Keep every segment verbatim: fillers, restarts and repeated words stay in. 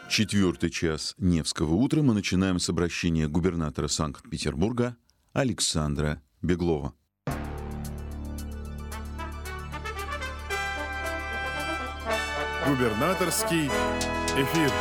Четвертый час Невского утра мы начинаем с обращения губернатора Санкт-Петербурга Александра Беглова. Губернаторский эфир.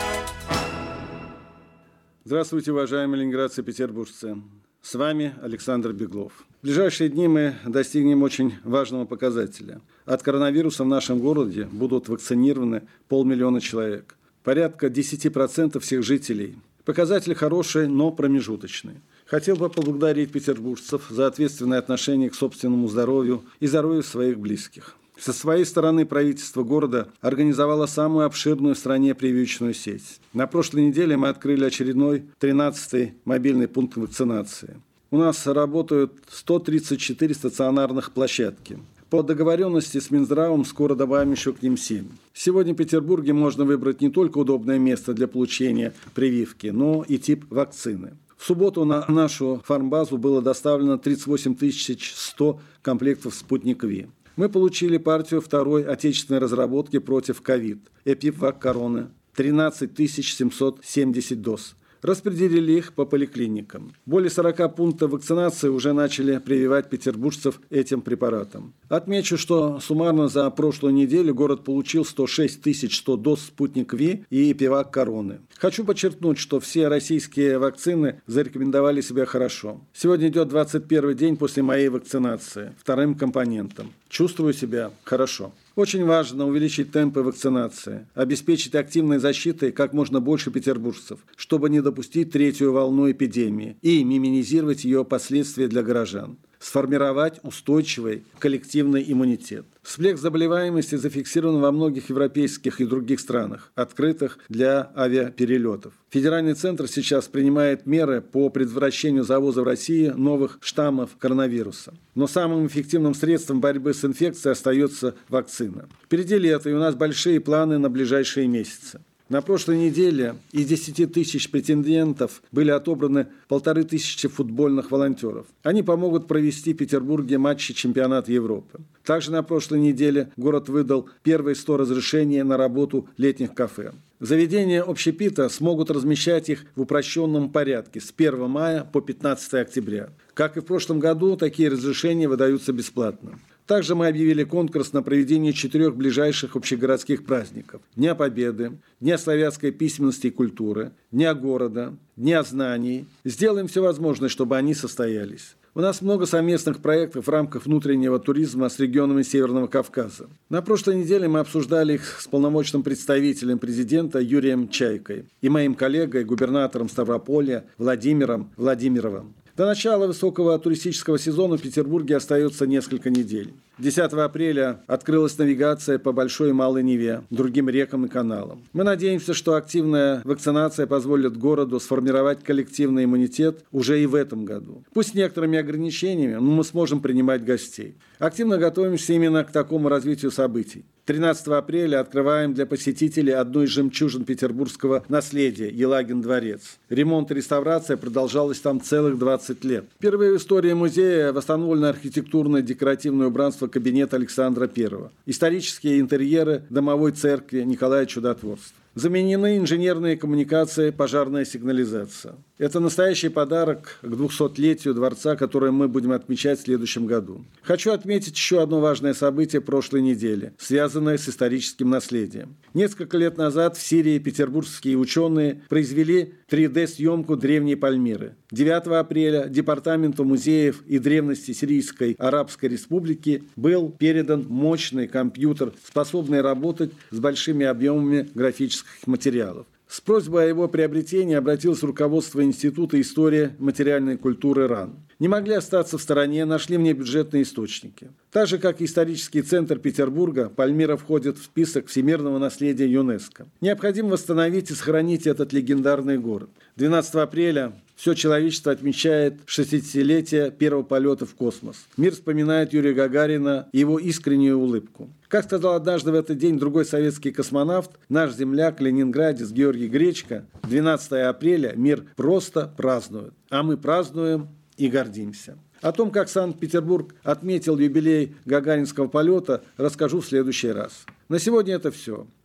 Здравствуйте, уважаемые ленинградцы и петербуржцы. С вами Александр Беглов. В ближайшие дни мы достигнем очень важного показателя. От коронавируса в нашем городе будут вакцинированы полмиллиона человек. Порядка десять процентов всех жителей. Показатель хороший, но промежуточный. Хотел бы поблагодарить петербуржцев за ответственное отношение к собственному здоровью и здоровью своих близких. Со своей стороны правительство города организовало самую обширную в стране прививочную сеть. На прошлой неделе мы открыли очередной тринадцатый мобильный пункт вакцинации. У нас работают сто тридцать четыре стационарных площадки. По договоренности с Минздравом скоро добавим еще к ним семь. Сегодня в Петербурге можно выбрать не только удобное место для получения прививки, но и тип вакцины. В субботу на нашу фармбазу было доставлено тридцать восемь тысяч сто комплектов «Спутник Ви». Мы получили партию второй отечественной разработки против ковид «Эпивак Корона» тринадцать тысяч семьсот семьдесят доз. Распределили их по поликлиникам. Более сорока пунктов вакцинации уже начали прививать петербуржцев этим препаратом. Отмечу, что суммарно за прошлую неделю город получил сто шесть тысяч сто доз «Спутник Ви» и «Эпивак Короны». Хочу подчеркнуть, что все российские вакцины зарекомендовали себя хорошо. Сегодня идет двадцать первый день после моей вакцинации, вторым компонентом. Чувствую себя хорошо. Очень важно увеличить темпы вакцинации, обеспечить активной защитой как можно больше петербуржцев, чтобы не допустить третью волну эпидемии и минимизировать ее последствия для горожан. Сформировать устойчивый коллективный иммунитет. Всплеск заболеваемости зафиксирован во многих европейских и других странах, открытых для авиаперелетов. Федеральный центр сейчас принимает меры по предотвращению завоза в Россию новых штаммов коронавируса. Но самым эффективным средством борьбы с инфекцией остается вакцина. Впереди лето, и у нас большие планы на ближайшие месяцы. На прошлой неделе из десяти тысяч претендентов были отобраны полторы тысячи футбольных волонтеров. Они помогут провести в Петербурге матчи чемпионата Европы. Также на прошлой неделе город выдал первые сто разрешений на работу летних кафе. Заведения общепита смогут размещать их в упрощенном порядке с первого мая по пятнадцатое октября. Как и в прошлом году, такие разрешения выдаются бесплатно. Также мы объявили конкурс на проведение четырех ближайших общегородских праздников: Дня Победы, Дня славянской письменности и культуры, Дня города, Дня знаний. Сделаем все возможное, чтобы они состоялись. У нас много совместных проектов в рамках внутреннего туризма с регионами Северного Кавказа. На прошлой неделе мы обсуждали их с полномочным представителем президента Юрием Чайкой и моим коллегой, губернатором Ставрополя Владимиром Владимировым. До начала высокого туристического сезона в Петербурге остается несколько недель. десятого апреля открылась навигация по Большой и Малой Неве, другим рекам и каналам. Мы надеемся, что активная вакцинация позволит городу сформировать коллективный иммунитет уже и в этом году. Пусть с некоторыми ограничениями, но мы сможем принимать гостей. Активно готовимся именно к такому развитию событий. тринадцатого апреля открываем для посетителей одну из жемчужин петербургского наследия – Елагин дворец. Ремонт и реставрация продолжалась там целых двадцать лет. Впервые в истории музея восстановлено архитектурное декоративное убранство кабинета Александра Первого. Исторические интерьеры домовой церкви Николая Чудотворца. Заменены инженерные коммуникации, пожарная сигнализация. Это настоящий подарок к двухсотлетию дворца, которое мы будем отмечать в следующем году. Хочу отметить еще одно важное событие прошлой недели, связанное с историческим наследием. Несколько лет назад в Сирии петербургские ученые произвели три дэ-съемку древней Пальмиры. девятого апреля Департаменту музеев и древности Сирийской Арабской Республики был передан мощный компьютер, способный работать с большими объемами графических материалов. С просьбой о его приобретении обратилось руководство Института истории материальной культуры РАН. Не могли остаться в стороне, нашли внебюджетные источники. Так же, как и исторический центр Петербурга, Пальмира входит в список всемирного наследия ЮНЕСКО. Необходимо восстановить и сохранить этот легендарный город. двенадцатого апреля все человечество отмечает шестидесятилетие первого полета в космос. Мир вспоминает Юрия Гагарина и его искреннюю улыбку. Как сказал однажды в этот день другой советский космонавт, наш земляк, ленинградец Георгий Гречко, двенадцатого апреля мир просто празднует, а мы празднуем и гордимся. О том, как Санкт-Петербург отметил юбилей гагаринского полета, расскажу в следующий раз. На сегодня это все.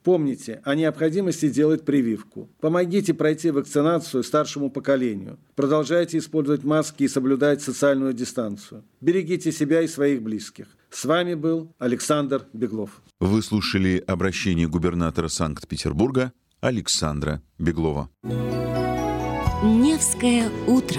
Помните о необходимости делать прививку. Помогите пройти вакцинацию старшему поколению. Продолжайте использовать маски и соблюдать социальную дистанцию. Берегите себя и своих близких. С вами был Александр Беглов. Вы слушали обращение губернатора Санкт-Петербурга Александра Беглова. Невское утро.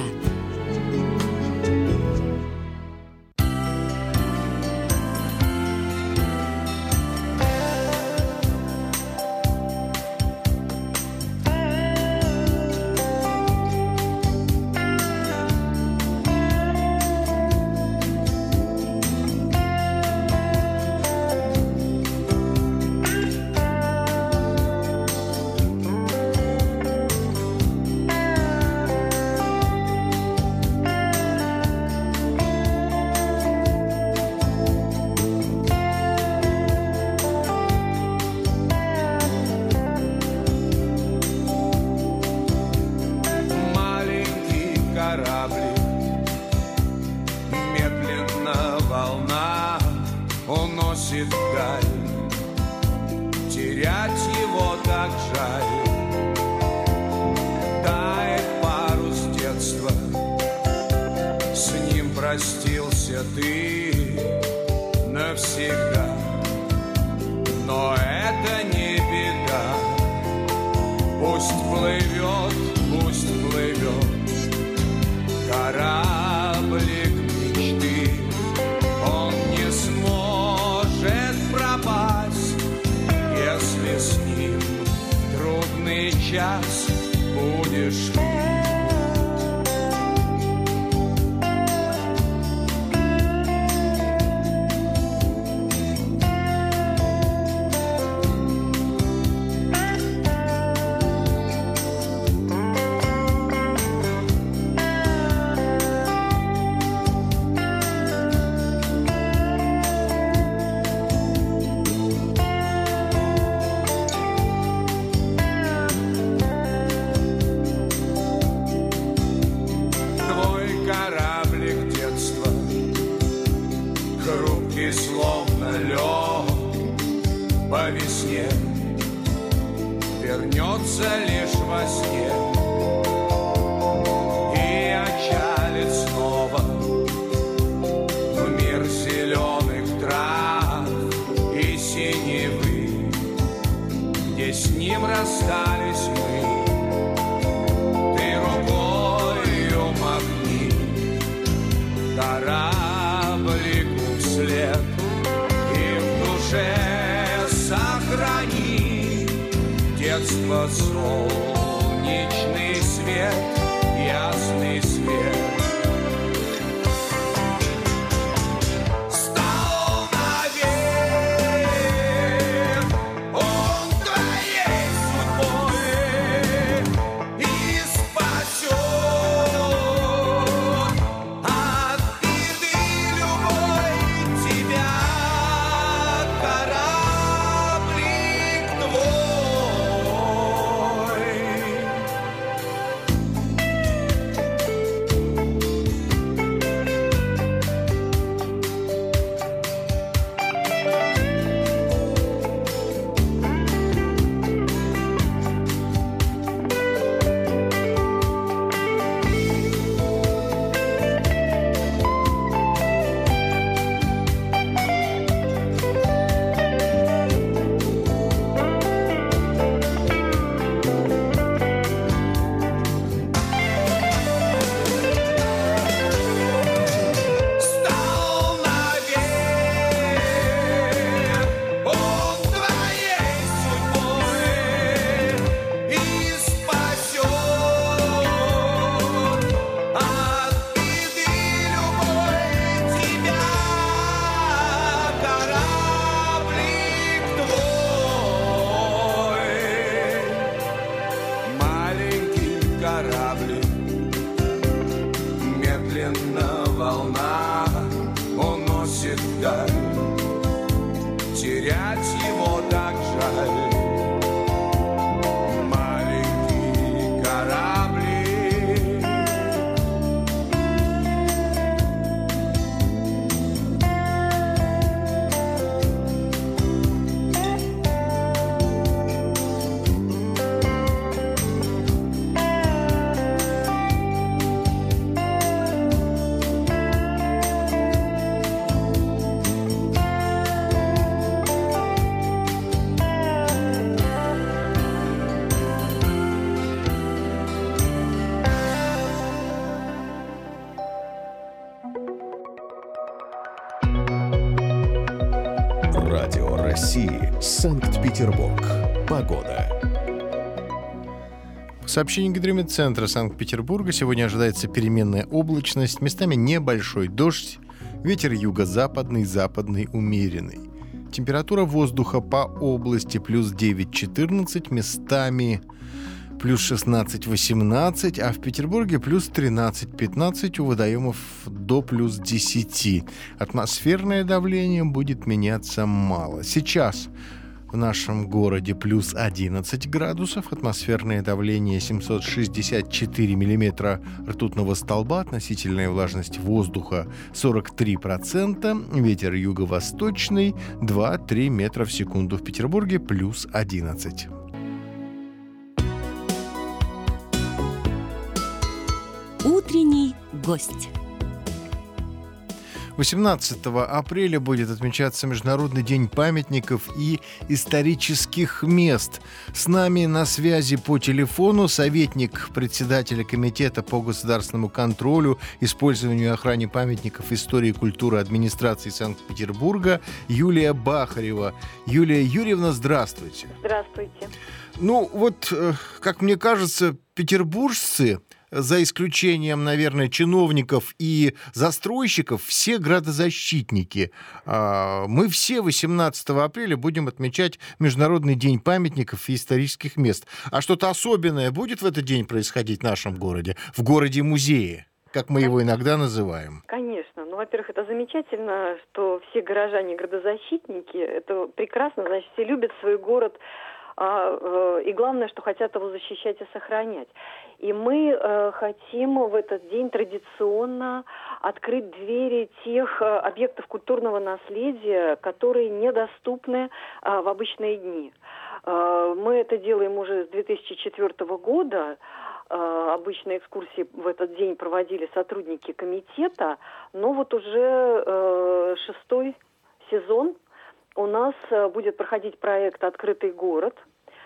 Медленно волна уносит вдаль, терять его так жаль. Тает парус детства, с ним простился ты навсегда. Но это не беда, пусть плывет, пусть плывет кораблик мечты. Он не сможет пропасть, если с ним трудный час будешь ты. Хрупкий, словно лед по весне, вернется лишь во сне и отчалит снова в мир зеленых трав и синевы, где с ним расстались мы. Ты рукою махни кораблику вслед и в душе сохрани детство, солнечный свет, ясный свет. Стал навек он твоей судьбой и спасет от беды любой тебя, кораблик твой. Санкт-Петербург. Погода. По сообщению Гидрометцентра Санкт-Петербурга сегодня ожидается переменная облачность, местами небольшой дождь, ветер юго-западный, западный умеренный. Температура воздуха по области плюс девять-четырнадцать, местами плюс шестнадцать-восемнадцать, а в Петербурге плюс тринадцать-пятнадцать, у водоемов до плюс десять. Атмосферное давление будет меняться мало. Сейчас в нашем городе плюс одиннадцать градусов, атмосферное давление семьсот шестьдесят четыре миллиметра ртутного столба, относительная влажность воздуха сорок три процента, ветер юго-восточный два-три метра в секунду. В Петербурге плюс одиннадцать. Утренний гость. восемнадцатого апреля будет отмечаться Международный день памятников и исторических мест. С нами на связи по телефону советник председателя Комитета по государственному контролю, использованию и охране памятников истории и культуры администрации Санкт-Петербурга Юлия Бахарева. Юлия Юрьевна, здравствуйте. Здравствуйте. Ну вот, как мне кажется, петербуржцы, за исключением, наверное, чиновников и застройщиков, все градозащитники. Мы все восемнадцатого апреля будем отмечать Международный день памятников и исторических мест. А что-то особенное будет в этот день происходить в нашем городе? В городе-музее, как мы его иногда называем. Конечно. Ну, во-первых, это замечательно, что все горожане градозащитники. Это прекрасно, значит, все любят свой город. И главное, что хотят его защищать и сохранять. И мы э, хотим в этот день традиционно открыть двери тех э, объектов культурного наследия, которые недоступны э, в обычные дни. Э, мы это делаем уже с две тысячи четвёртого года. Э, обычные экскурсии в этот день проводили сотрудники комитета, но вот уже э, шестой сезон у нас будет проходить проект «Открытый город».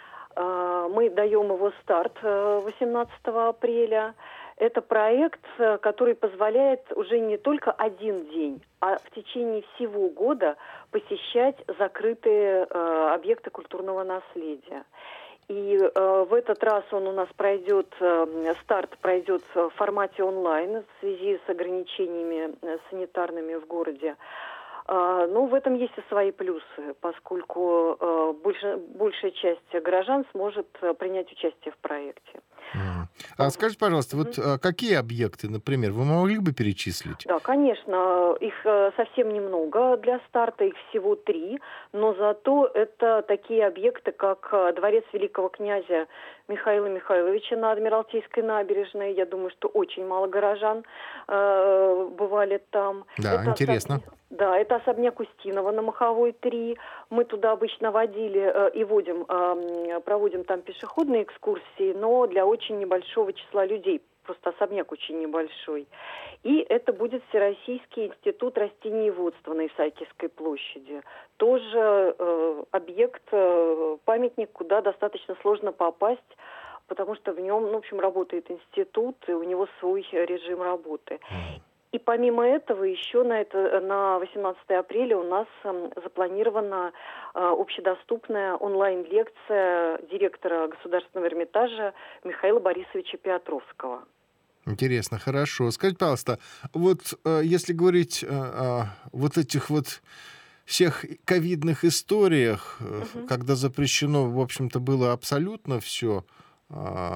Мы даем его старт восемнадцатого апреля. Это проект, который позволяет уже не только один день, а в течение всего года посещать закрытые объекты культурного наследия. И в этот раз он у нас пройдет, старт пройдет в формате онлайн в связи с ограничениями санитарными в городе. Ну, в этом есть и свои плюсы, поскольку э, больше, большая часть горожан сможет принять участие в проекте. Mm. А скажите, пожалуйста, вот mm-hmm. какие объекты, например, вы могли бы перечислить? Да, конечно, их совсем немного для старта, их всего три, но зато это такие объекты, как дворец великого князя Михаила Михайловича на Адмиралтейской набережной. Я думаю, что очень мало горожан э, бывали там. Да, это интересно. Особняк, да, это особняк Устинова на Маховой три. Мы туда обычно водили э, и водим, э, проводим там пешеходные экскурсии, но для очень небольшого числа людей. Просто особняк очень небольшой. И это будет Всероссийский институт растениеводства на Исаакиевской площади. Тоже э, объект, э, памятник, куда достаточно сложно попасть, потому что в нем, ну, в общем, работает институт, и у него свой режим работы. И помимо этого, еще на, это, на восемнадцатого апреля у нас э, запланирована э, общедоступная онлайн-лекция директора Государственного Эрмитажа Михаила Борисовича Петровского. Интересно, хорошо. Скажите, пожалуйста, вот э, если говорить э, о вот этих вот всех ковидных историях, э, угу. когда запрещено, в общем-то, было абсолютно все, э,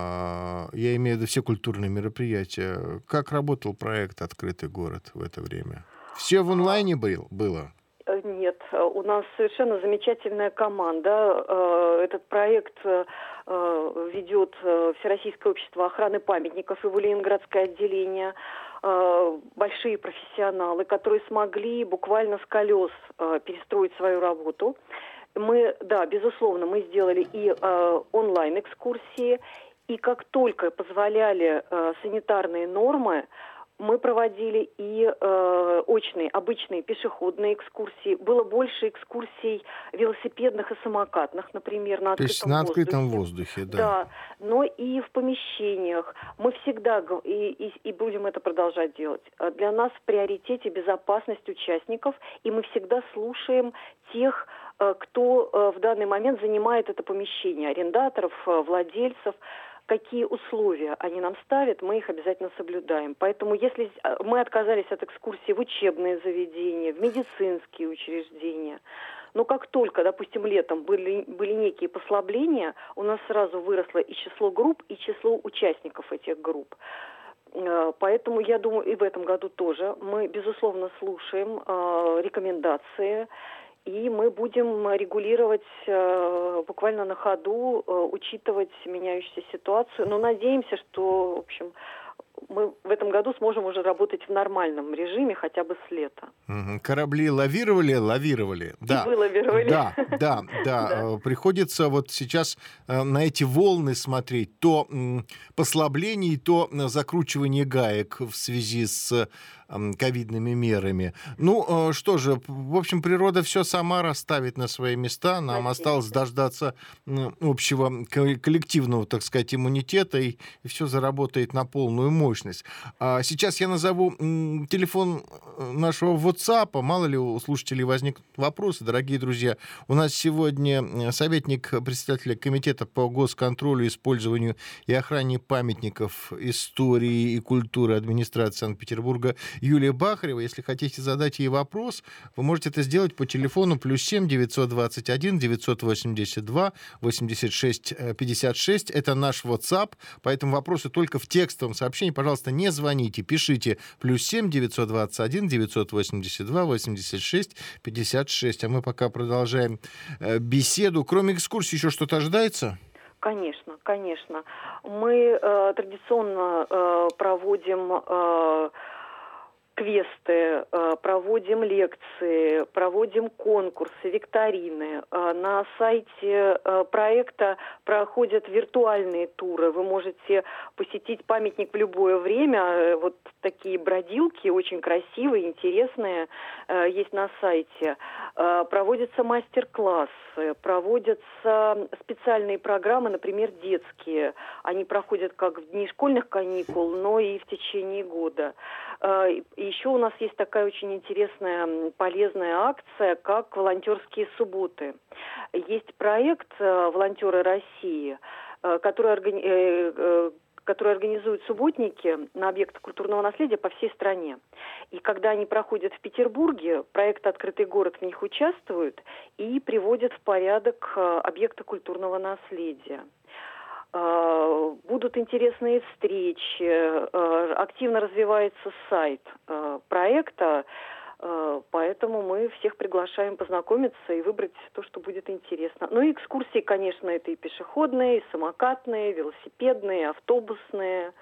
я имею в виду все культурные мероприятия, как работал проект «Открытый город» в это время? Все в онлайне был, было? Нет, у нас совершенно замечательная команда. Этот проект ведет Всероссийское общество охраны памятников, его Ленинградское отделение. Большие профессионалы, которые смогли буквально с колес перестроить свою работу. Мы, да, безусловно, мы сделали и онлайн-экскурсии, и как только позволяли санитарные нормы, мы проводили и э, очные, обычные пешеходные экскурсии. Было больше экскурсий велосипедных и самокатных, например, на открытом воздухе. То есть на открытом воздухе, да. Да, но и в помещениях. Мы всегда, и, и, и будем это продолжать делать, для нас в приоритете безопасность участников, и мы всегда слушаем тех э, кто э, в данный момент занимает это помещение, арендаторов, э, владельцев, какие условия они нам ставят, мы их обязательно соблюдаем. Поэтому если мы отказались от экскурсии в учебные заведения, в медицинские учреждения, но как только, допустим, летом были, были некие послабления, у нас сразу выросло и число групп, и число участников этих групп. Поэтому я думаю, и в этом году тоже мы, безусловно, слушаем э, рекомендации, и мы будем регулировать э, буквально на ходу, э, учитывать меняющуюся ситуацию. Но надеемся, что, в общем, мы в этом году сможем уже работать в нормальном режиме хотя бы с лета. Угу. Корабли лавировали, лавировали. Да. И вы лавировали. Да, да, да. Приходится вот сейчас на эти волны смотреть. То послабление, то закручивание гаек в связи с ковидными мерами. Ну, что же, в общем, природа все сама расставит на свои места. Нам осталось дождаться общего коллективного, так сказать, иммунитета, и все заработает на полную мощность. А сейчас я назову телефон нашего WhatsApp. Мало ли у слушателей возникнут вопросы. Дорогие друзья, у нас сегодня советник председателя комитета по госконтролю, использованию и охране памятников истории и культуры администрации Санкт-Петербурга Юлия Бахарева. Если хотите задать ей вопрос, вы можете это сделать по телефону плюс семь девятьсот двадцать один девятьсот восемьдесят два восемьдесят шесть пятьдесят шесть. Это наш WhatsApp, поэтому вопросы только в текстовом сообщении. Пожалуйста, не звоните, пишите плюс семь девятьсот двадцать один девятьсот восемьдесят два восемьдесят шесть пятьдесят шесть. А мы пока продолжаем беседу. Кроме экскурсии еще что-то ожидается? Конечно, конечно. Мы э, традиционно э, проводим э, квесты, проводим лекции, проводим конкурсы, викторины. На сайте проекта проходят виртуальные туры. Вы можете посетить памятник в любое время. Вот такие бродилки, очень красивые, интересные, есть на сайте. Проводятся мастер-классы, проводятся специальные программы, например, детские. Они проходят как в дни школьных каникул, но и в течение года. Еще у нас есть такая очень интересная, полезная акция, как волонтерские субботы. Есть проект «Волонтеры России», который, органи... который организует субботники на объектах культурного наследия по всей стране. И когда они проходят в Петербурге, проект «Открытый город» в них участвует и приводит в порядок объекты культурного наследия. Будут интересные встречи, активно развивается сайт проекта, поэтому мы всех приглашаем познакомиться и выбрать то, что будет интересно. Ну и экскурсии, конечно, это и пешеходные, и самокатные, велосипедные, автобусные.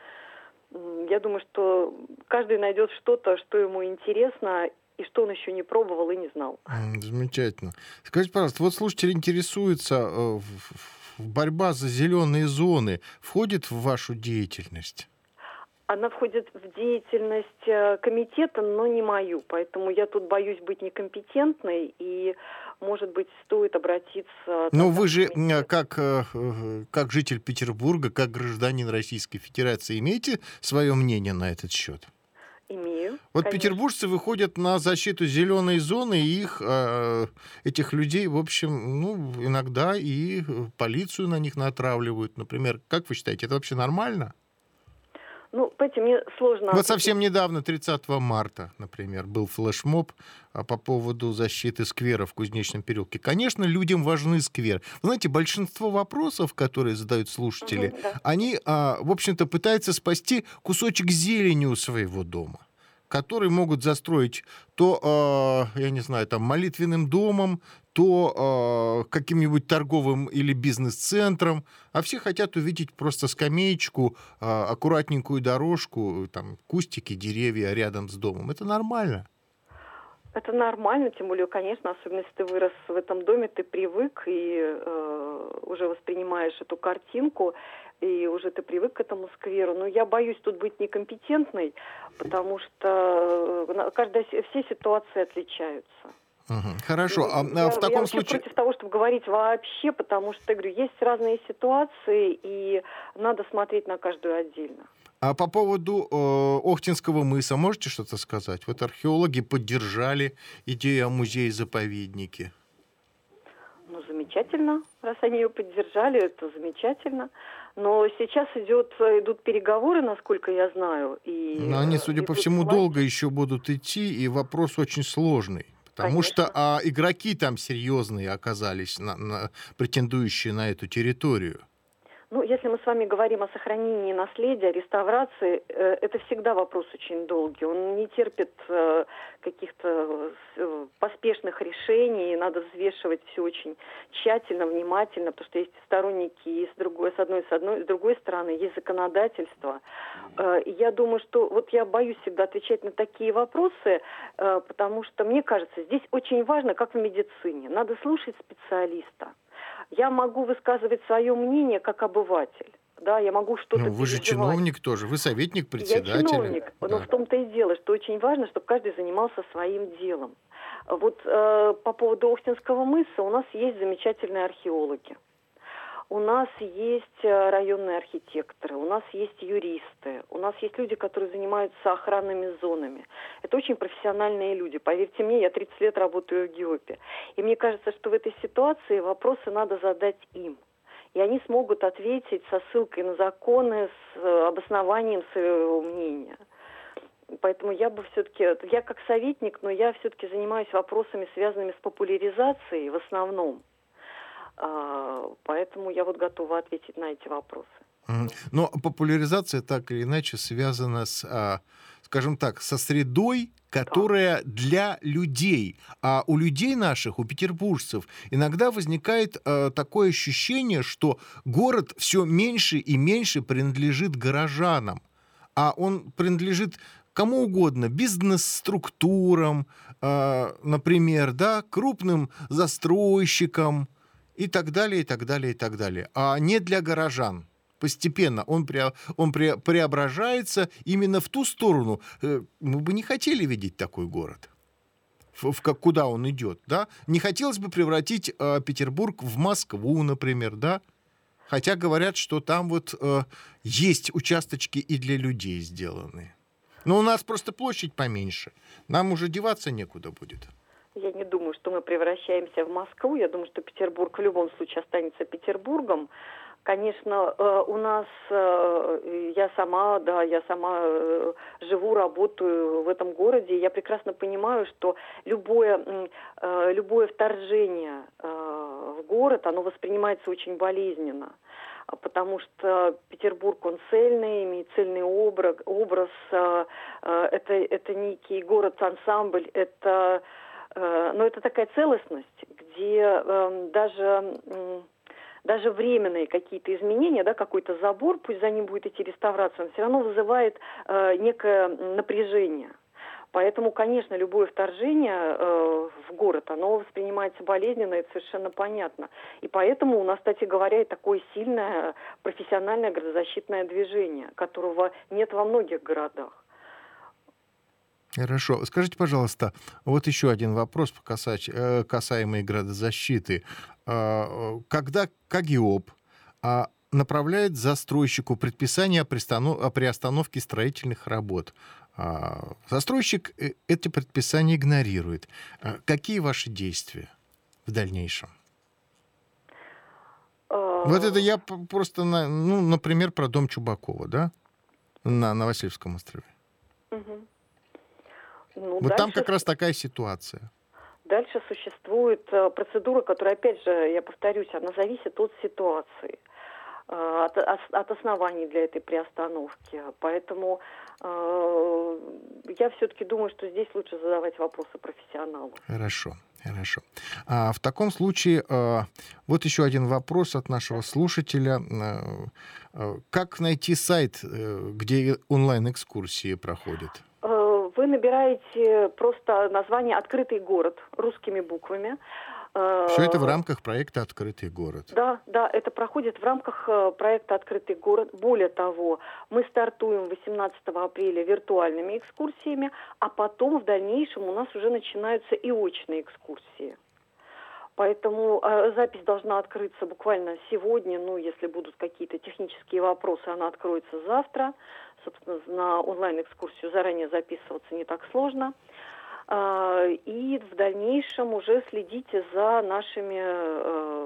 Я думаю, что каждый найдет что-то, что ему интересно, и что он еще не пробовал и не знал. Замечательно. Скажите, пожалуйста, вот слушатели интересуются, борьба за зеленые зоны входит в вашу деятельность? Она входит в деятельность комитета, но не мою. Поэтому я тут боюсь быть некомпетентной, и, может быть, стоит обратиться... Но вы же, как, как житель Петербурга, как гражданин Российской Федерации, имеете свое мнение на этот счет? Имею. Вот конечно. Петербуржцы выходят на защиту зеленой зоны, и их, этих людей, в общем, ну, иногда и полицию на них натравливают. Например, как вы считаете, это вообще нормально? Ну, понимаете, мне сложно... Вот совсем недавно, тридцатого марта, например, был флешмоб по поводу защиты сквера в Кузнечном переулке. Конечно, людям важны сквер. Вы знаете, большинство вопросов, которые задают слушатели, угу, да. они, в общем-то, пытаются спасти кусочек зелени у своего дома, которые могут застроить то, э, я не знаю, там, молитвенным домом, то э, каким-нибудь торговым или бизнес-центром, а все хотят увидеть просто скамеечку, э, аккуратненькую дорожку, там, кустики, деревья рядом с домом. Это нормально. Это нормально, тем более, конечно, особенно если ты вырос в этом доме, ты привык и э, уже воспринимаешь эту картинку, и уже ты привык к этому скверу. Но я боюсь тут быть некомпетентной, потому что каждая, все ситуации отличаются. Угу. Хорошо, а я, в таком я случае... против того, чтобы говорить вообще, потому что, я говорю, есть разные ситуации, и надо смотреть на каждую отдельно. А по поводу э, Охтинского мыса можете что-то сказать? Вот археологи поддержали идею о музее-заповеднике. замечательно, раз они ее поддержали, это замечательно. Но сейчас идет, идут переговоры, насколько я знаю. И, Но они, судя по всему, вызывать... долго еще будут идти, и вопрос очень сложный. Потому Конечно. что а, игроки там серьезные оказались, на, на, претендующие на эту территорию. Ну, если мы с вами говорим о сохранении наследия, реставрации, э, это всегда вопрос очень долгий. Он не терпит э, каких-то э, поспешных решений. Надо взвешивать все очень тщательно, внимательно, потому что есть сторонники и с другой, с одной, с одной, с другой стороны, есть законодательство. Э, и я думаю, что вот я боюсь всегда отвечать на такие вопросы, э, потому что мне кажется, здесь очень важно, как в медицине. Надо слушать специалиста. Я могу высказывать свое мнение как обыватель. Да, я могу что-то Ну, вы же переживать. чиновник тоже, вы советник председателя. Я чиновник, Да. но в том-то и дело, что очень важно, чтобы каждый занимался своим делом. Вот э, по поводу Охтинского мыса у нас есть замечательные археологи. У нас есть районные архитекторы, у нас есть юристы, у нас есть люди, которые занимаются охранными зонами. Это очень профессиональные люди. Поверьте мне, я тридцать лет работаю в ГИОПе. И мне кажется, что в этой ситуации вопросы надо задать им. И они смогут ответить со ссылкой на законы, с обоснованием своего мнения. Поэтому я бы все-таки, я как советник, но я все-таки занимаюсь вопросами, связанными с популяризацией в основном. Поэтому я вот готова ответить на эти вопросы. Но популяризация так или иначе связана с, скажем так, со средой, которая для людей. А у людей наших, у петербуржцев, иногда возникает такое ощущение, что город все меньше и меньше принадлежит горожанам, а он принадлежит кому угодно, бизнес-структурам, например, да, крупным застройщикам, и так далее, и так далее, и так далее. А не для горожан. Постепенно он, пре, он пре, преображается именно в ту сторону. Мы бы не хотели видеть такой город. В, в, куда он идет, да? Не хотелось бы превратить э, Петербург в Москву, например, да? Хотя говорят, что там вот э, есть участочки и для людей сделаны. Но у нас просто площадь поменьше. Нам уже деваться некуда будет. Я не думаю, что мы превращаемся в Москву. Я думаю, что Петербург в любом случае останется Петербургом. Конечно, у нас, я сама, да, я сама живу, работаю в этом городе. Я прекрасно понимаю, что любое, любое вторжение в город, оно воспринимается очень болезненно. Потому что Петербург, он цельный, имеет цельный образ, образ это, это некий город-ансамбль, это... Но это такая целостность, где э, даже, э, даже временные какие-то изменения, да, какой-то забор, пусть за ним будет идти реставрация, он все равно вызывает э, некое напряжение. Поэтому, конечно, любое вторжение э, в город, оно воспринимается болезненно, это совершенно понятно. И поэтому у нас, кстати говоря, и такое сильное профессиональное градозащитное движение, которого нет во многих городах. Хорошо. Скажите, пожалуйста, вот еще один вопрос касаемый градозащиты. Когда КАГИОП направляет застройщику предписание о приостановке строительных работ, застройщик эти предписания игнорирует. Какие ваши действия в дальнейшем? Вот это я просто, ну, например, про дом Чубакова, да, на, на Васильевском острове. Угу. Ну, вот дальше, там как раз такая ситуация. Дальше существует процедура, которая, опять же, я повторюсь, она зависит от ситуации, от, от, от оснований для этой приостановки. Поэтому э, я все-таки думаю, что здесь лучше задавать вопросы профессионалу. Хорошо. Хорошо. А в таком случае, э, вот еще один вопрос от нашего слушателя. Э, э, как найти сайт, э, где онлайн-экскурсии проходят? Вы набираете просто название «Открытый город» русскими буквами. Все это в рамках проекта «Открытый город». Да, да, это проходит в рамках проекта «Открытый город». Более того, мы стартуем восемнадцатого апреля виртуальными экскурсиями, а потом в дальнейшем у нас уже начинаются и очные экскурсии. Поэтому э, запись должна открыться буквально сегодня, ну, если будут какие-то технические вопросы, она откроется завтра. Собственно, на онлайн-экскурсию заранее записываться не так сложно. Э, и в дальнейшем уже следите за нашими э,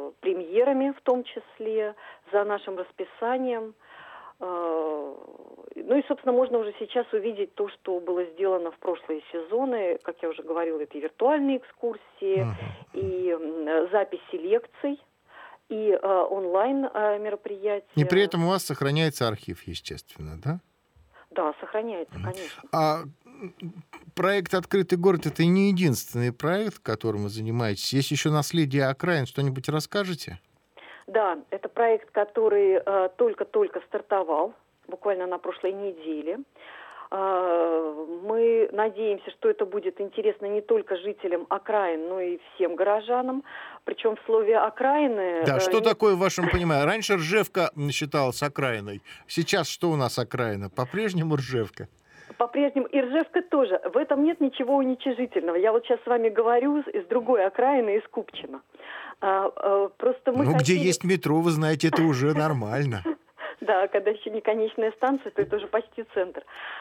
э, премьерами в том числе, за нашим расписанием. Э, ну и, собственно, можно уже сейчас увидеть то, что было сделано в прошлые сезоны. Как я уже говорила, это и виртуальные экскурсии, uh-huh. и э, записи лекций, и э, онлайн э, мероприятия. И при этом у вас сохраняется архив, естественно, да? Да, сохраняется, конечно. А проект «Открытый город» — это не единственный проект, которым вы занимаетесь. Есть еще «Наследие окраин». Что-нибудь расскажете? Да, это проект, который э, только-только стартовал, буквально на прошлой неделе. Э, мы надеемся, что это будет интересно не только жителям окраин, но и всем горожанам. Причем в слове «окраины»... Да, э, что нет... такое в вашем понимании? Раньше Ржевка считалась окраиной. Сейчас что у нас окраина? По-прежнему Ржевка? По-прежнему и Ржевка тоже. В этом нет ничего уничижительного. Я вот сейчас с вами говорю из другой окраины, из Купчино. А, а, просто мы ну, хотели... где есть метро, вы знаете, это уже нормально. Да, когда еще не конечная станция, то это уже почти центр.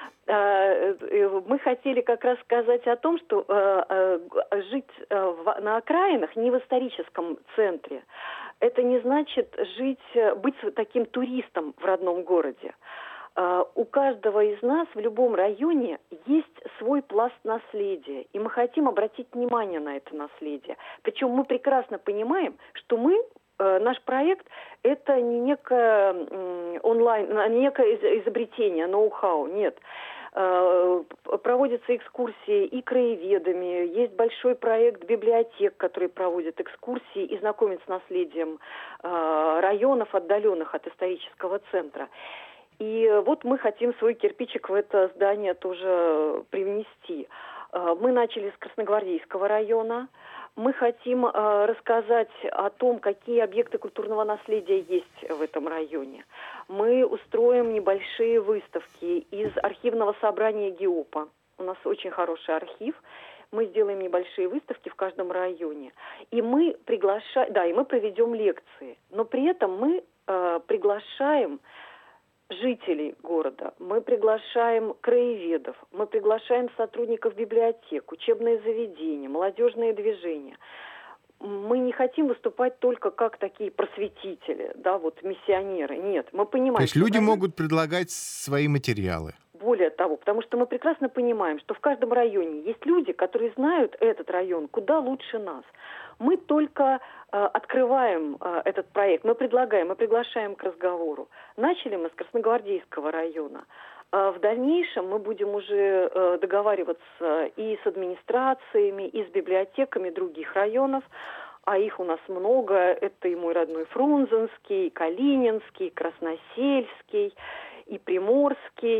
Мы хотели как раз сказать о том, что жить на окраинах, не в историческом центре, это не значит жить, быть таким туристом в родном городе. У каждого из нас в любом районе есть свой пласт наследия, и мы хотим обратить внимание на это наследие. Причем мы прекрасно понимаем, что мы, наш проект, это не некое онлайн, не некое изобретение, ноу-хау, нет. Проводятся экскурсии и краеведами, есть большой проект библиотек, которые проводят экскурсии и знакомят с наследием районов, отдаленных от исторического центра. И вот мы хотим свой кирпичик в это здание тоже привнести. Мы начали с Красногвардейского района. Мы хотим рассказать о том, какие объекты культурного наследия есть в этом районе. Мы устроим небольшие выставки из архивного собрания ГИОПа. У нас очень хороший архив. Мы сделаем небольшие выставки в каждом районе. И мы приглашаем, да, и мы проведем лекции. Но при этом мы э, приглашаем жителей города, мы приглашаем краеведов, мы приглашаем сотрудников библиотек, учебные заведения, молодежные движения. Мы не хотим выступать только как такие просветители, да, вот миссионеры. Нет, мы понимаем... То есть люди район... могут предлагать свои материалы. Более того, потому что мы прекрасно понимаем, что в каждом районе есть люди, которые знают этот район куда лучше нас. Мы только э, открываем э, этот проект, мы предлагаем, мы приглашаем к разговору. Начали мы с Красногвардейского района. Э, в дальнейшем мы будем уже э, договариваться и с администрациями, и с библиотеками других районов. А их у нас много. Это и мой родной Фрунзенский, и Калининский, и Красносельский, и Приморский,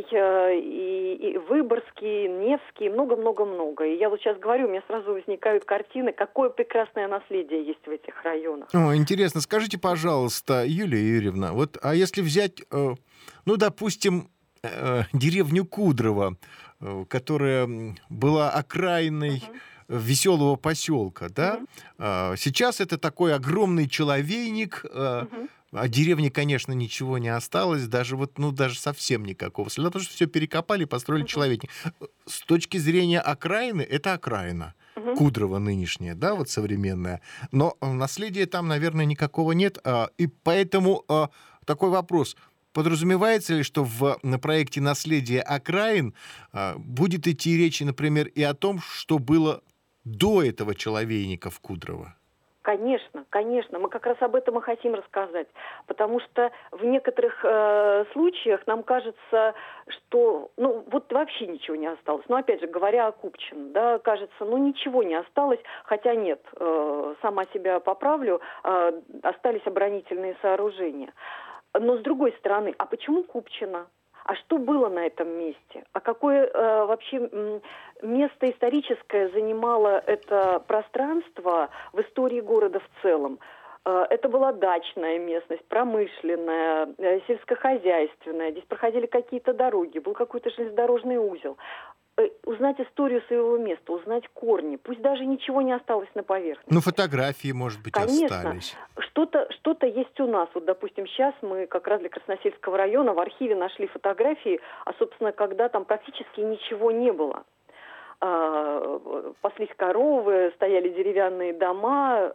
и, и Выборгский, Невский, много-много-много. И я вот сейчас говорю, у меня сразу возникают картины, какое прекрасное наследие есть в этих районах. О, интересно. Скажите, пожалуйста, Юлия Юрьевна, вот, а если взять, ну, допустим, деревню Кудрово, которая была окраиной uh-huh. веселого поселка, да? Uh-huh. Сейчас это такой огромный человейник. Uh-huh. О деревне, конечно, ничего не осталось, даже вот, ну, даже совсем никакого следа, потому что все перекопали и построили uh-huh. человейник. С точки зрения окраины, это окраина. Uh-huh. Кудрово нынешняя, да, вот современная. Но наследия там, наверное, никакого нет. И поэтому такой вопрос. Подразумевается ли, что в, на проекте «Наследие окраин» будет идти речь, например, и о том, что было до этого человейника в Кудрово? Конечно, конечно. Мы как раз об этом и хотим рассказать. Потому что в некоторых э, случаях нам кажется, что ну вот вообще ничего не осталось. Но опять же, говоря о Купчино, да, кажется, ну ничего не осталось. Хотя нет, э, сама себя поправлю, э, остались оборонительные сооружения. Но с другой стороны, а почему Купчино? А что было на этом месте? А какое э, вообще м, место историческое занимало это пространство в истории города в целом? Э, это была дачная местность, промышленная, э, сельскохозяйственная. Здесь проходили какие-то дороги, был какой-то железнодорожный узел. Э, узнать историю своего места, узнать корни. Пусть даже ничего не осталось на поверхности. Ну, фотографии, может быть, Конечно, остались. Что-то, что-то есть у нас. Вот, допустим, сейчас мы как раз для Красносельского района в архиве нашли фотографии, а, собственно, когда там практически ничего не было. паслись коровы, стояли деревянные дома,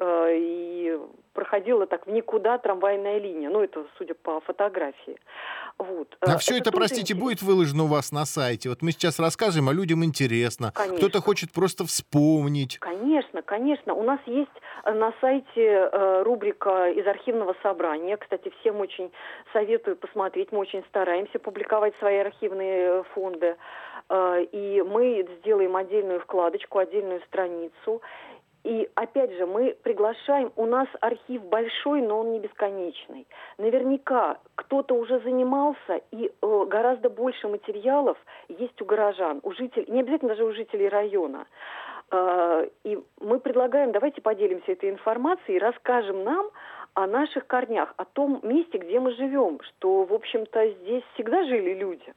и проходила так в никуда трамвайная линия. Ну, это судя по фотографии. Вот. А все это, тоже простите, интересно. будет выложено у вас на сайте? Вот мы сейчас рассказываем, а людям интересно. Конечно. Кто-то хочет просто вспомнить. Конечно, конечно. У нас есть на сайте э, рубрика из архивного собрания. Кстати, всем очень советую посмотреть. Мы очень стараемся публиковать свои архивные фонды. Э, и мы сделаем отдельную вкладочку, отдельную страницу. И, опять же, мы приглашаем, у нас архив большой, но он не бесконечный. Наверняка кто-то уже занимался, и э, гораздо больше материалов есть у горожан, у жителей, не обязательно даже у жителей района. Э, и мы предлагаем, давайте поделимся этой информацией и расскажем нам о наших корнях, о том месте, где мы живем, что, в общем-то, здесь всегда жили люди.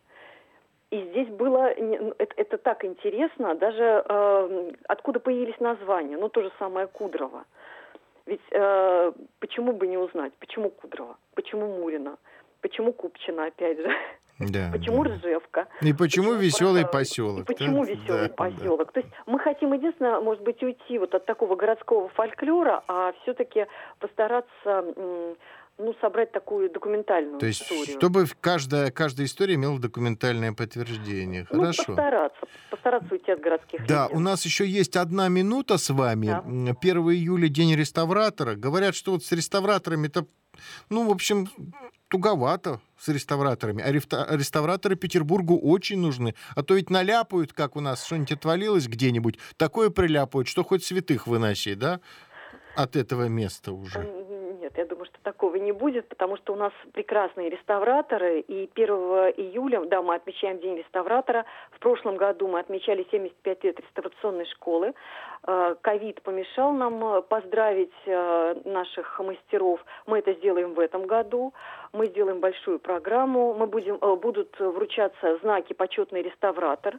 И здесь было, это, это так интересно, даже э, откуда появились названия, ну, то же самое Кудрово. Ведь э, почему бы не узнать, почему Кудрово, почему Мурино, почему Купчино, опять же, Да, почему да. Ржевка. И почему веселый Пора- поселок? И почему да? веселый Да, поселок. То есть мы хотим, единственное, может быть, уйти вот от такого городского фольклора, а все-таки постараться... м, ну, собрать такую документальную То есть, историю. чтобы каждая, каждая история имела документальное подтверждение. Ну, Хорошо. постараться, постараться уйти от городских Да, легенд. у нас еще есть одна минута с вами. Да. первого июля день реставратора. Говорят, что вот с реставраторами-то, ну, в общем, туговато с реставраторами. А рефта- реставраторы Петербургу очень нужны. А то ведь наляпают, как у нас что-нибудь отвалилось где-нибудь, такое приляпают, что хоть святых выноси, да, от этого места уже. Нет, я думаю, что такого не будет, потому что у нас прекрасные реставраторы, и первого июля, да, мы отмечаем День реставратора. В прошлом году мы отмечали семьдесят пять лет реставрационной школы. Ковид помешал нам поздравить наших мастеров. Мы это сделаем в этом году. Мы сделаем большую программу. Мы будем, будут вручаться знаки «Почетный реставратор».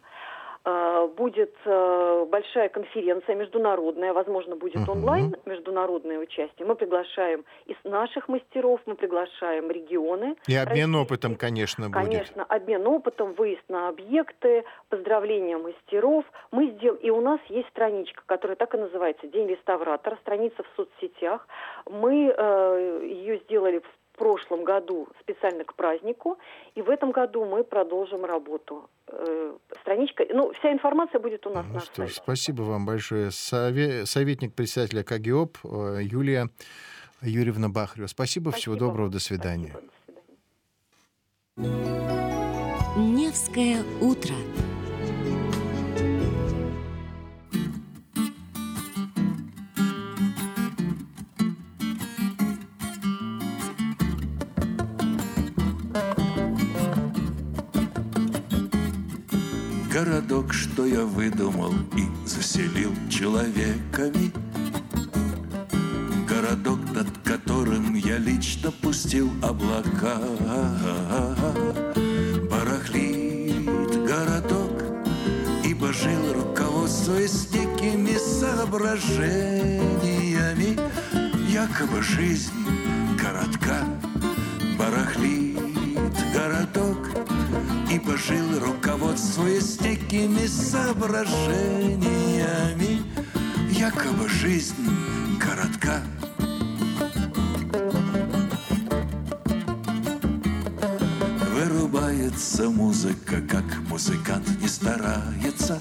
Будет большая конференция международная, возможно, будет онлайн международное участие. Мы приглашаем из наших мастеров, мы приглашаем регионы. И обмен российские. опытом, конечно, будет. Конечно, обмен опытом, выезд на объекты, поздравления мастеров. Мы сдел... И у нас есть страничка, которая так и называется «День реставратора», страница в соцсетях. Мы э, ее сделали в В прошлом году специально к празднику, и в этом году мы продолжим работу. Э, страничка, ну, вся информация будет у нас Ну на что ж, сайте. спасибо вам большое. Сове- Советник председателя КГИОП э, Юлия Юрьевна Бахарева. Спасибо, всего Спасибо доброго, вам. до свидания. Спасибо, до свидания. Невское утро. Городок, что я выдумал и заселил человеками. Городок, над которым я лично пустил облака. Барахлит городок, ибо жил, руководствуясь некими соображениями. Якобы жизнь городка. Барахлит городок, ибо жил, руководствуясь некими соображениями. Якобы жизнь городка. Вырубается музыка, как музыкант не старается.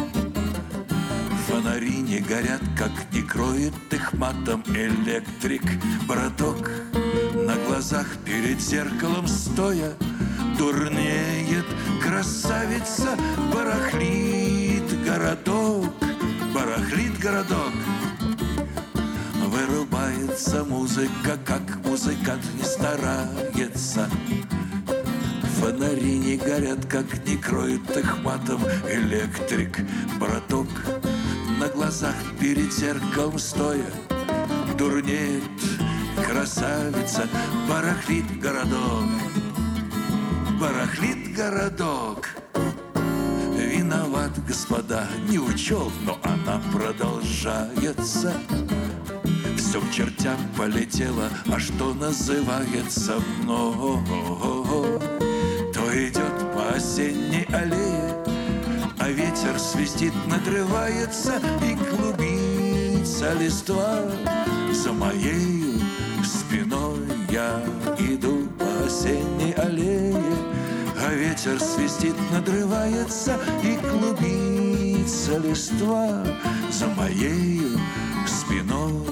Фонари не горят, как не кроет их матом электрик. Браток на глазах перед зеркалом стоя дурнеет красавица. Барахлит городок, барахлит городок. Вырубается музыка, как музыкант не старается. Фонари не горят, как не кроет их матом электрик. Браток на глазах перед зеркалом стоя дурнеет красавица. Барахлит городок, барахлит городок. Виноват, господа, не учел, но она продолжается. Все к чертям полетело, а что называется много. То идет по осенней аллее, а ветер свистит, надрывается и клубится листва. За моей спиной я иду по осенней аллее, а ветер свистит, надрывается и клубится листва. За моей спиной.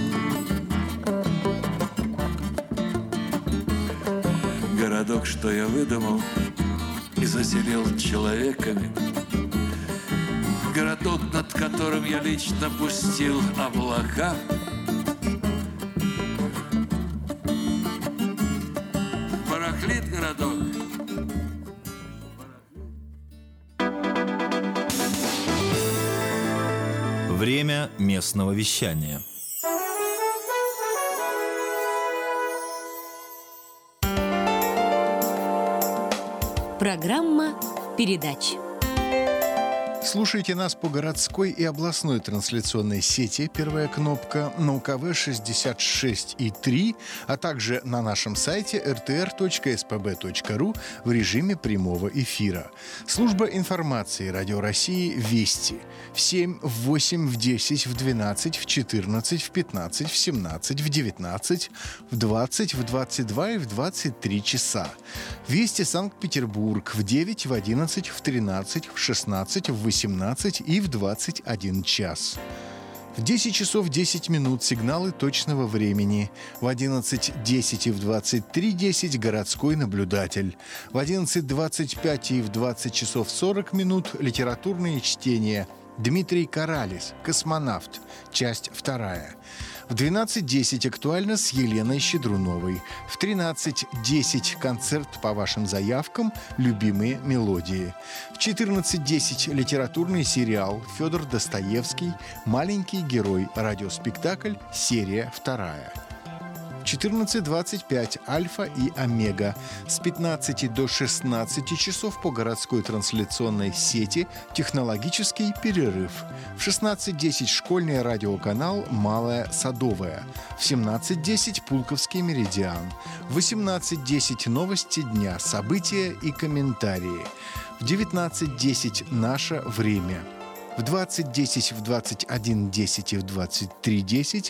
Городок, что я выдумал и заселил человеками, городок, над которым я лично пустил облака. Барахлит городок. Время местного вещания. Программа передач. Слушайте нас по городской и областной трансляционной сети «Первая кнопка», на УКВ шестьдесят шесть и три, а также на нашем сайте эр тэ эр точка эс пэ бэ точка ру в режиме прямого эфира. Служба информации Радио России «Вести» в семь, в восемь, в десять, в двенадцать, в четырнадцать, в пятнадцать, в семнадцать, в девятнадцать, в двадцать, в двадцать два и в двадцать три часа. «Вести Санкт-Петербург» в девять, в одиннадцать, в тринадцать, в шестнадцать, в восемнадцать и в двадцать один час. В десять часов десять минут сигналы точного времени. В одиннадцать десять и в двадцать три десять городской наблюдатель. В одиннадцать двадцать пять и в двадцать часов сорок минут литературные чтения. Дмитрий Каралис, «Космонавт», часть вторая. В двенадцать десять актуально с Еленой Щедруновой. В тринадцать десять концерт по вашим заявкам «Любимые мелодии». В четырнадцать десять литературный сериал «Федор Достоевский. Маленький герой». Радиоспектакль, серия вторая. В четырнадцать двадцать пять «Альфа и Омега». С пятнадцати до шестнадцати часов по городской трансляционной сети «Технологический перерыв». В шестнадцать десять школьный радиоканал «Малая Садовая». В семнадцать десять «Пулковский меридиан». В восемнадцать десять новости дня, события и комментарии. В девятнадцать десять «Наше время». В двадцать десять, в двадцать один десять и в двадцать три десять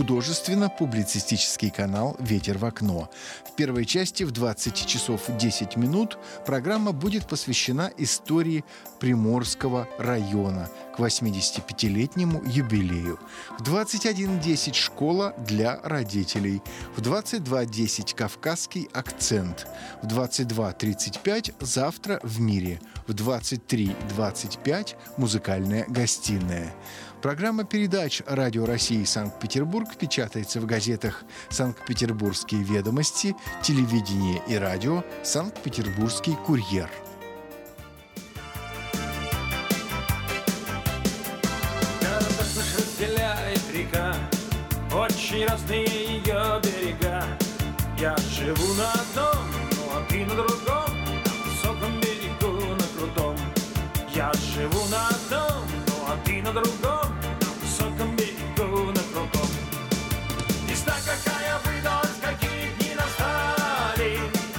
художественно-публицистический канал «Ветер в окно». В первой части в двадцать часов десять минут программа будет посвящена истории Приморского района к восьмидесятипятилетнему юбилею. В двадцать один десять «Школа для родителей». В двадцать два десять «Кавказский акцент». В двадцать два тридцать пять «Завтра в мире». В двадцать три двадцать пять «Музыкальная гостиная». Программа передач «Радио России Санкт-Петербург» печатается в газетах «Санкт-Петербургские ведомости», «Телевидение и радио», «Санкт-Петербургский курьер». Городок наш разделяет река, очень разные ее берега. Я живу на одном, ну а ты на другом, на высоком берегу, на крутом. Я живу на одном, ну а ты на другом, на высоком берегу, на крутом. Весна какая выдалась, какие дни настали.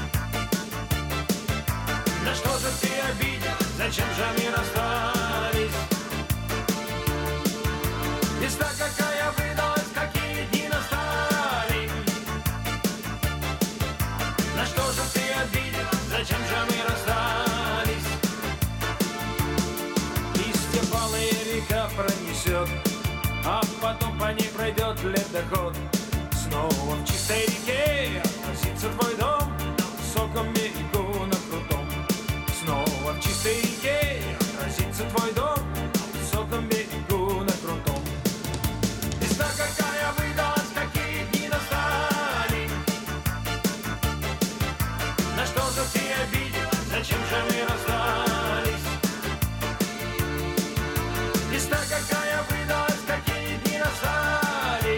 На что же ты обидел, зачем же мы расстались? Весна какая выдалась, какие дни настали. На что же ты обидел, зачем же мы расстались? Листья палая река пронесет, а потом по ней пройдет ледоход. Снова в чистой реке отразится твой дом, на высоком берегу, на крутом. Снова в чистой реке отразится твой дом, на высоком берегу, на крутом. Весна какая выдалась, какие дни настали. На что же ты обидел, зачем же мы расстались? Весна какая выдалась, какие дни настали.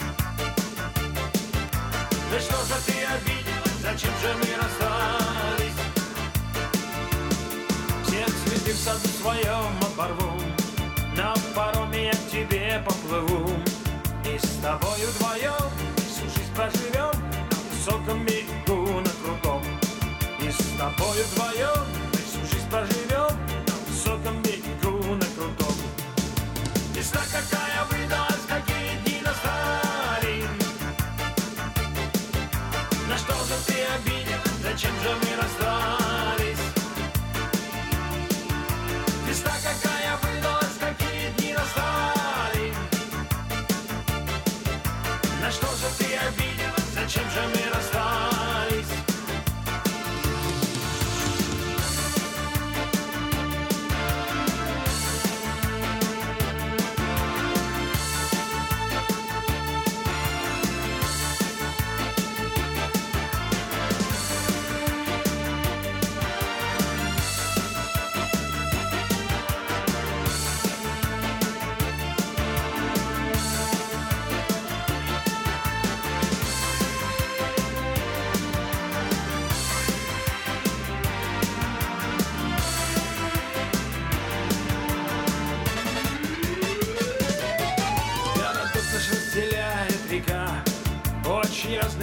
Да что же ты обидел, зачем же мы расстались? Все цветы в саду своем оборву, на пароме я к тебе поплыву. И с тобою вдвоем всю жизнь проживем, на высоком берегу, на крутом. И с тобою вдвоем всю жизнь проживем, на высоком берегу, на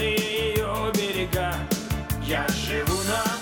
разные ее берега. Я живу на